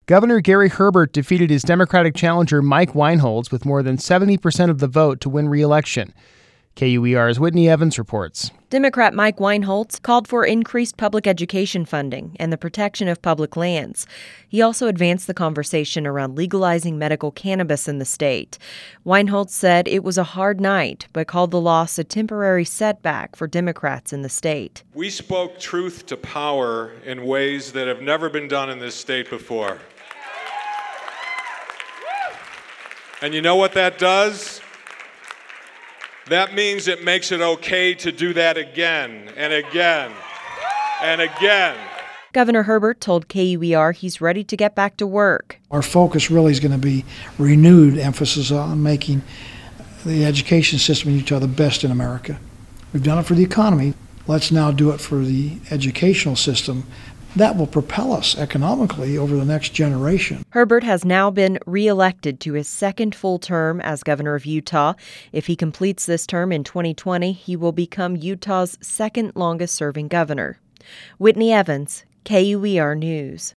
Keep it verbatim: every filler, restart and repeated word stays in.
Governor Gary Herbert defeated his Democratic challenger Mike Weinholz with more than seventy percent of the vote to win re-election. K U E R's Whitney Evans reports. Democrat Mike Weinholz called for increased public education funding and the protection of public lands. He also advanced the conversation around legalizing medical cannabis in the state. Weinholz said it was a hard night, but called the loss a temporary setback for Democrats in the state. We spoke truth to power in ways that have never been done in this state before. And you know what that does? That means it makes it okay to do that again and again and again. Governor Herbert told K U E R he's ready to get back to work. Our focus really is going to be renewed emphasis on making the education system in Utah the best in America. We've done it for the economy. Let's now do it for the educational system. That will propel us economically over the next generation. Herbert has now been reelected to his second full term as governor of Utah. If he completes this term in twenty twenty, he will become Utah's second longest-serving governor. Whitney Evans, K U E R News.